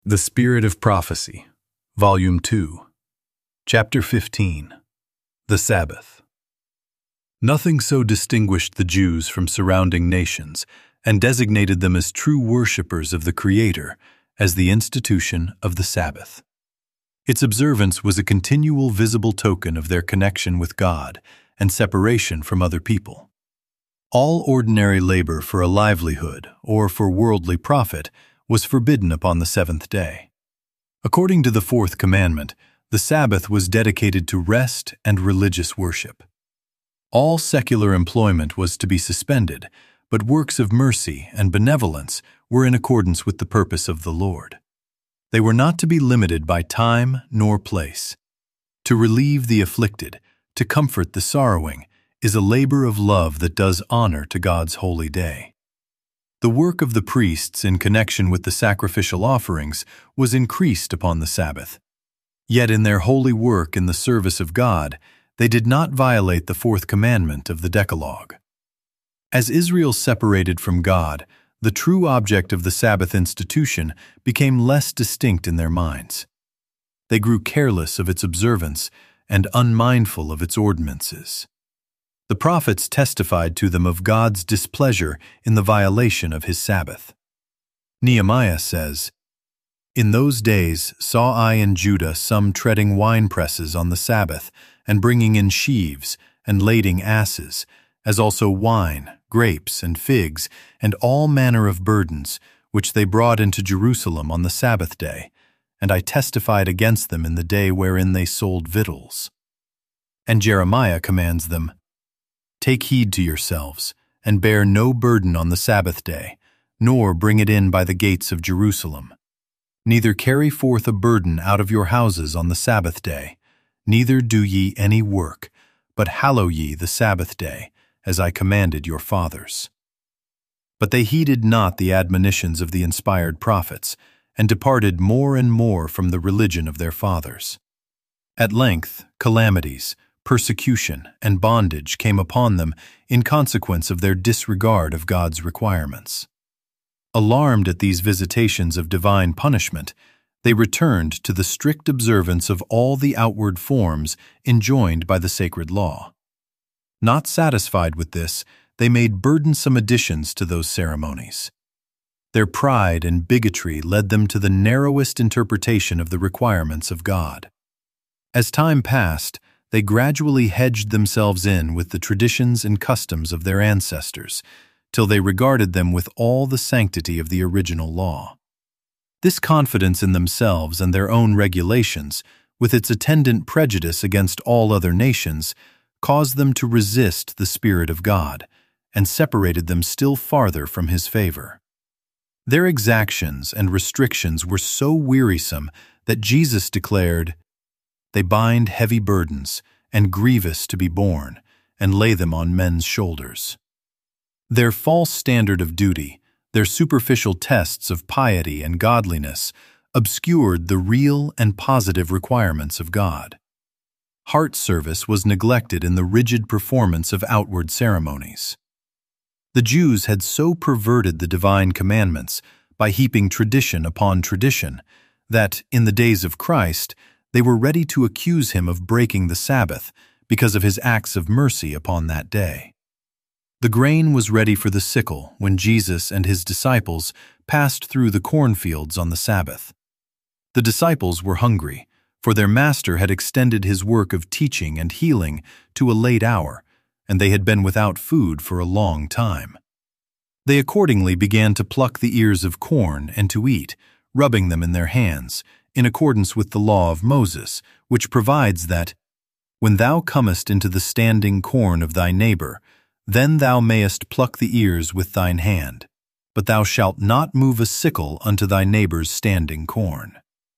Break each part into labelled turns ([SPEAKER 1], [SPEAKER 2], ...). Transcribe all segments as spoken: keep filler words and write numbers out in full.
[SPEAKER 1] The Spirit of Prophecy, Volume two, Chapter fifteen, The Sabbath. Nothing so distinguished the Jews from surrounding nations and designated them as true worshippers of the Creator as the institution of the Sabbath. Its observance was a continual visible token of their connection with God and separation from other people. All ordinary labor for a livelihood or for worldly profit was forbidden upon the seventh day. According to the fourth commandment, the Sabbath was dedicated to rest and religious worship. All secular employment was to be suspended, but works of mercy and benevolence were in accordance with the purpose of the Lord. They were not to be limited by time nor place. To relieve the afflicted, to comfort the sorrowing, is a labor of love that does honor to God's holy day. The work of the priests in connection with the sacrificial offerings was increased upon the Sabbath. Yet in their holy work in the service of God, they did not violate the fourth commandment of the Decalogue. As Israel separated from God, the true object of the Sabbath institution became less distinct in their minds. They grew careless of its observance and unmindful of its ordinances. The prophets testified to them of God's displeasure in the violation of his Sabbath. Nehemiah says, "In those days saw I in Judah some treading winepresses on the Sabbath, and bringing in sheaves, and lading asses, as also wine, grapes, and figs, and all manner of burdens, which they brought into Jerusalem on the Sabbath day, and I testified against them in the day wherein they sold victuals." And Jeremiah commands them, "Take heed to yourselves, and bear no burden on the Sabbath day, nor bring it in by the gates of Jerusalem. Neither carry forth a burden out of your houses on the Sabbath day, neither do ye any work, but hallow ye the Sabbath day, as I commanded your fathers." But they heeded not the admonitions of the inspired prophets, and departed more and more from the religion of their fathers. At length, calamities, persecution, and bondage came upon them in consequence of their disregard of God's requirements. Alarmed at these visitations of divine punishment, they returned to the strict observance of all the outward forms enjoined by the sacred law. Not satisfied with this, they made burdensome additions to those ceremonies. Their pride and bigotry led them to the narrowest interpretation of the requirements of God. As time passed, they gradually hedged themselves in with the traditions and customs of their ancestors, till they regarded them with all the sanctity of the original law. This confidence in themselves and their own regulations, with its attendant prejudice against all other nations, caused them to resist the Spirit of God, and separated them still farther from His favor. Their exactions and restrictions were so wearisome that Jesus declared, "They bind heavy burdens, and grievous to be borne, and lay them on men's shoulders." Their false standard of duty, their superficial tests of piety and godliness, obscured the real and positive requirements of God. Heart service was neglected in the rigid performance of outward ceremonies. The Jews had so perverted the divine commandments by heaping tradition upon tradition that, in the days of Christ, they were ready to accuse him of breaking the Sabbath because of his acts of mercy upon that day. The grain was ready for the sickle when Jesus and his disciples passed through the cornfields on the Sabbath. The disciples were hungry, for their master had extended his work of teaching and healing to a late hour, and they had been without food for a long time. They accordingly began to pluck the ears of corn and to eat, rubbing them in their hands, in accordance with the law of Moses, which provides that, "When thou comest into the standing corn of thy neighbor, then thou mayest pluck the ears with thine hand, but thou shalt not move a sickle unto thy neighbor's standing corn."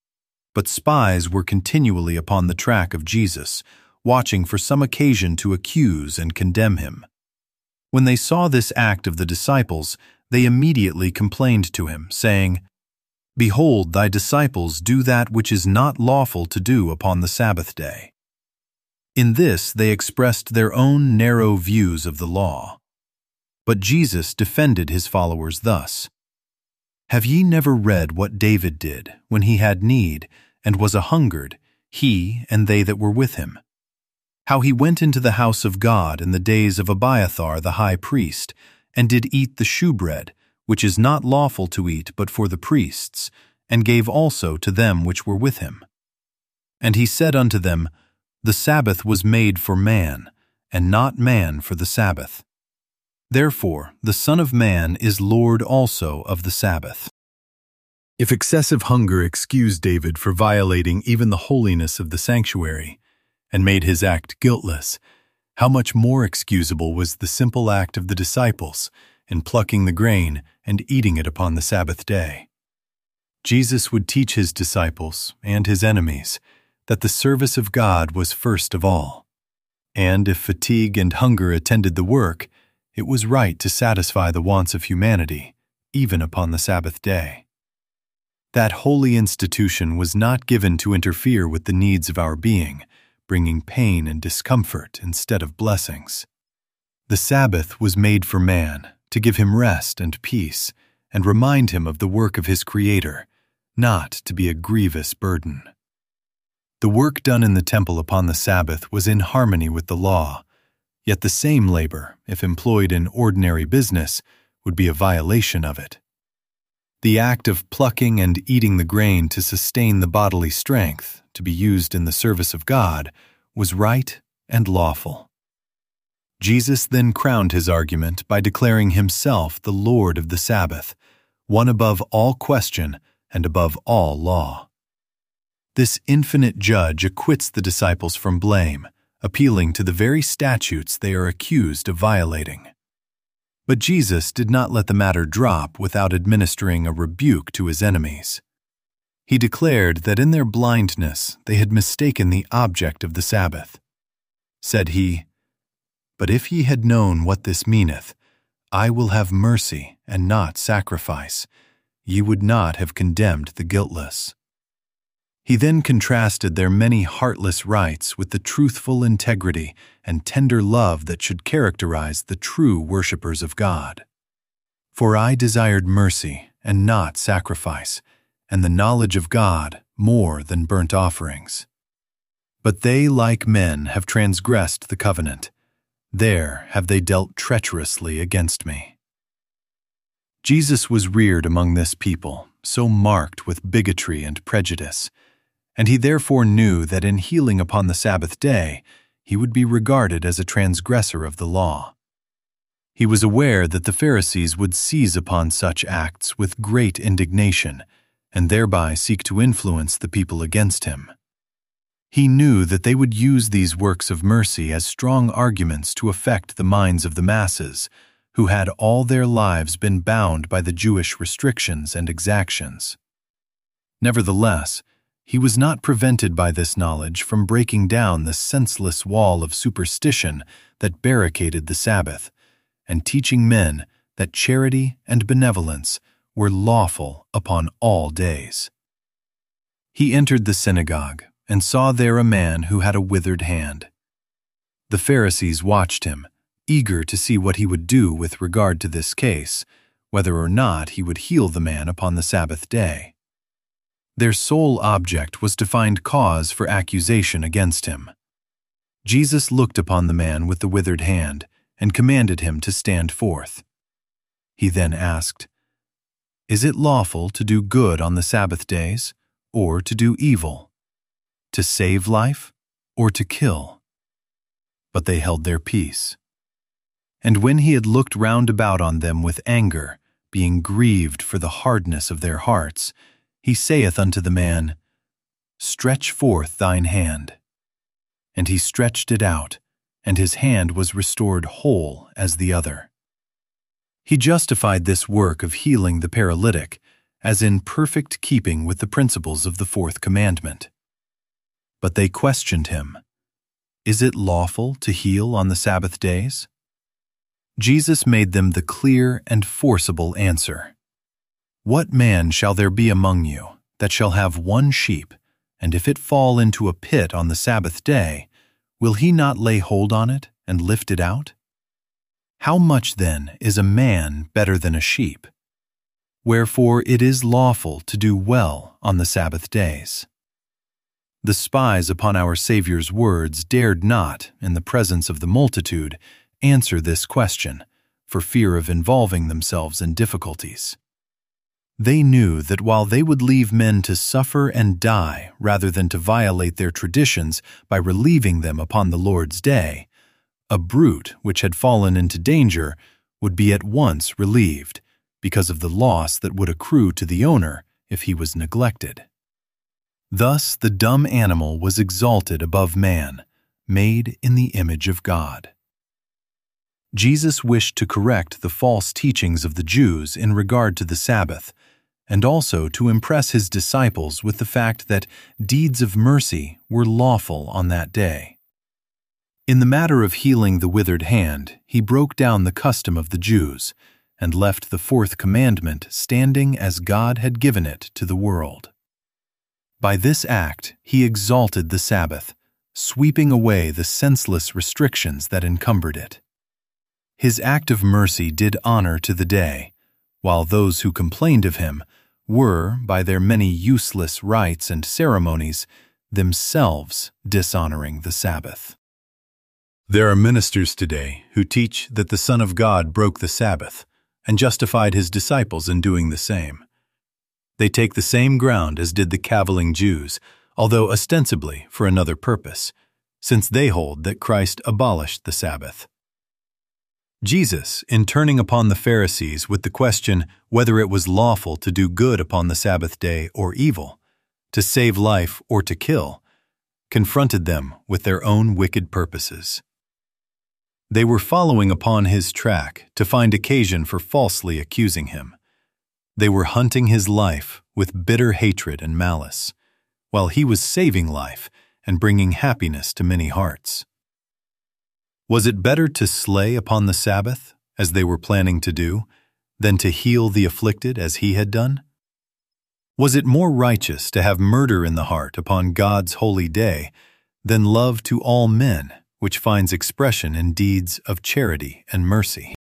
[SPEAKER 1] But spies were continually upon the track of Jesus, watching for some occasion to accuse and condemn him. When they saw this act of the disciples, they immediately complained to him, saying, "Behold, thy disciples do that which is not lawful to do upon the Sabbath day." In this they expressed their own narrow views of the law. But Jesus defended his followers thus, Have ye never read what David did when he had need, and was a hungered, he and they that were with him? How he went into the house of God in the days of Abiathar the high priest, and did eat the shewbread, which is not lawful to eat but for the priests, and gave also to them which were with him. And he said unto them, The Sabbath was made for man, and not man for the Sabbath. Therefore the Son of Man is Lord also of the Sabbath. If excessive hunger excused David for violating even the holiness of the sanctuary, and made his act guiltless, how much more excusable was the simple act of the disciples in plucking the grain and eating it upon the Sabbath day. Jesus would teach his disciples and his enemies that the service of God was first of all, and if fatigue and hunger attended the work, it was right to satisfy the wants of humanity, even upon the Sabbath day. That holy institution was not given to interfere with the needs of our being, bringing pain and discomfort instead of blessings. The Sabbath was made for man, to give him rest and peace, and remind him of the work of his Creator, not to be a grievous burden. The work done in the temple upon the Sabbath was in harmony with the law, yet the same labor, if employed in ordinary business, would be a violation of it. The act of plucking and eating the grain to sustain the bodily strength, to be used in the service of God, was right and lawful. Jesus then crowned his argument by declaring himself the Lord of the Sabbath, one above all question and above all law. This infinite judge acquits the disciples from blame, appealing to the very statutes they are accused of violating. But Jesus did not let the matter drop without administering a rebuke to his enemies. He declared that in their blindness they had mistaken the object of the Sabbath. Said he, But if ye had known what this meaneth, I will have mercy and not sacrifice, ye would not have condemned the guiltless. He then contrasted their many heartless rites with the truthful integrity and tender love that should characterize the true worshippers of God. For I desired mercy and not sacrifice, and the knowledge of God more than burnt offerings. But they, like men, have transgressed the covenant. There have they dealt treacherously against me. Jesus was reared among this people, so marked with bigotry and prejudice, and he therefore knew that in healing upon the Sabbath day, he would be regarded as a transgressor of the law. He was aware that the Pharisees would seize upon such acts with great indignation, and thereby seek to influence the people against him. He knew that they would use these works of mercy as strong arguments to affect the minds of the masses, who had all their lives been bound by the Jewish restrictions and exactions. Nevertheless, he was not prevented by this knowledge from breaking down the senseless wall of superstition that barricaded the Sabbath, and teaching men that charity and benevolence were lawful upon all days. He entered the synagogue and saw there a man who had a withered hand. The Pharisees watched him, eager to see what he would do with regard to this case, whether or not he would heal the man upon the Sabbath day. Their sole object was to find cause for accusation against him. Jesus looked upon the man with the withered hand and commanded him to stand forth. He then asked, Is it lawful to do good on the Sabbath days, or to do evil? To save life, or to kill? But they held their peace. And when he had looked round about on them with anger, being grieved for the hardness of their hearts, he saith unto the man, Stretch forth thine hand. And he stretched it out, and his hand was restored whole as the other. He justified this work of healing the paralytic as in perfect keeping with the principles of the fourth commandment. But they questioned him, Is it lawful to heal on the Sabbath days? Jesus made them the clear and forcible answer. What man shall there be among you that shall have one sheep, and if it fall into a pit on the Sabbath day, will he not lay hold on it and lift it out? How much then is a man better than a sheep? Wherefore it is lawful to do well on the Sabbath days. The spies upon our Saviour's words dared not, in the presence of the multitude, answer this question, for fear of involving themselves in difficulties. They knew that while they would leave men to suffer and die rather than to violate their traditions by relieving them upon the Lord's day, a brute which had fallen into danger would be at once relieved, because of the loss that would accrue to the owner if he was neglected. Thus the dumb animal was exalted above man, made in the image of God. Jesus wished to correct the false teachings of the Jews in regard to the Sabbath, and also to impress his disciples with the fact that deeds of mercy were lawful on that day. In the matter of healing the withered hand, he broke down the custom of the Jews, and left the fourth commandment standing as God had given it to the world. By this act, he exalted the Sabbath, sweeping away the senseless restrictions that encumbered it. His act of mercy did honor to the day, while those who complained of him were, by their many useless rites and ceremonies, themselves dishonoring the Sabbath. There are ministers today who teach that the Son of God broke the Sabbath and justified his disciples in doing the same. They take the same ground as did the cavilling Jews, although ostensibly for another purpose, since they hold that Christ abolished the Sabbath. Jesus, in turning upon the Pharisees with the question whether it was lawful to do good upon the Sabbath day or evil, to save life or to kill, confronted them with their own wicked purposes. They were following upon his track to find occasion for falsely accusing him. They were hunting his life with bitter hatred and malice, while he was saving life and bringing happiness to many hearts. Was it better to slay upon the Sabbath, as they were planning to do, than to heal the afflicted as he had done? Was it more righteous to have murder in the heart upon God's holy day than love to all men, which finds expression in deeds of charity and mercy?